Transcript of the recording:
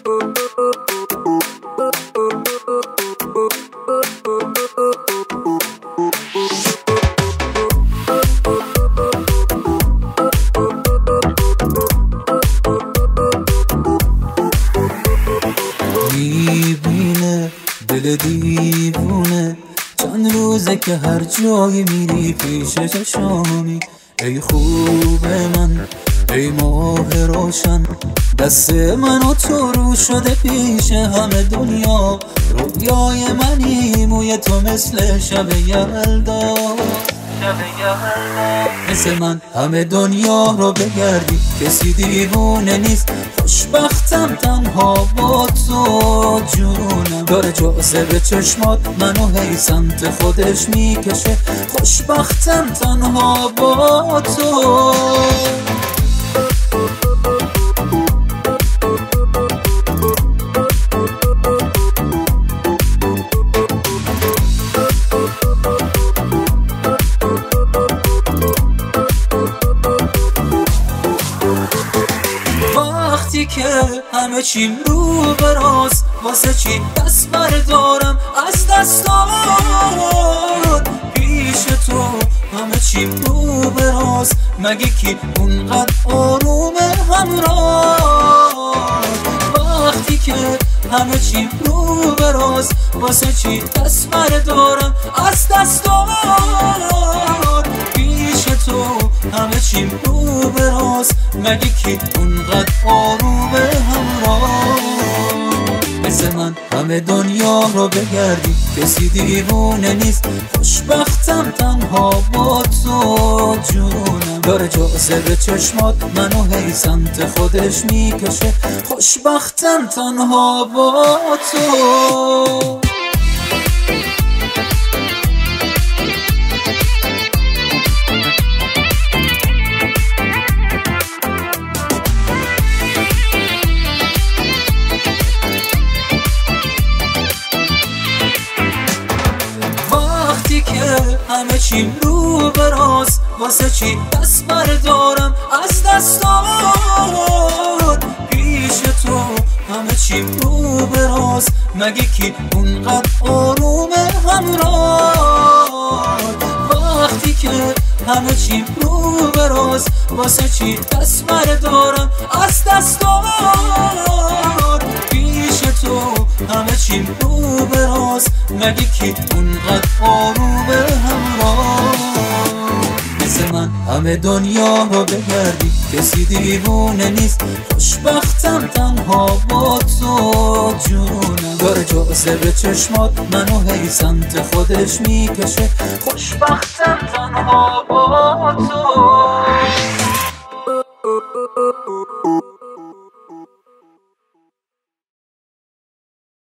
میبینه دل دیوونه چند روزه که هر جایی میری پیش چشمی. ای خوب من ای ماه روشن، دست من و تو رو شده پیش همه دنیا. رویای منی موی تو مثل شب یلدا، مثل من همه دنیا رو بگردی کسی دیوونه نیست. خوشبختم تنها با تو جونم، داره جاذبه چشمات منو هی سمت خودش میکشه. خوشبختم تنها با تو. وقتی که همه چیم رو به راست، واسه چی دست بردارم از دستات؟ پیش تو همه چیم رو به راست، مگه کی اونقدر آرومه همراه؟ وقتی که همه چیم رو به راست، واسه چی دست بردارم از دستات؟ پیش تو همه چیم رو به راست، مگه کی اونقدر آرومه همراه؟ مثل من همه دنیا رو بگردی کسی دیوونه نیست. خوشبختم تنها با تو جونم، داره جاذبه چشمات منو هی سمت خودش میکشه. خوشبختم تنها با تو. همه چیم رو به راست، واسه چی دست بردارم از دستات؟ پیش تو همه چیم رو به راست، مگه کی اونقدر آرومه همراه؟ وقتی که همه چیم رو به راست، واسه چی دست بردارم از دستات؟ پیش تو همه چیم رو به راست، مگه کی اونقدر آرومه همراه؟ مثل من همه دنیا رو بگردی کسی دیوونه نیست. خوشبختم تنها با تو جونم، داره جاذبه چشمات منو هی سمت خودش میکشه. خوشبختم تنها با تو.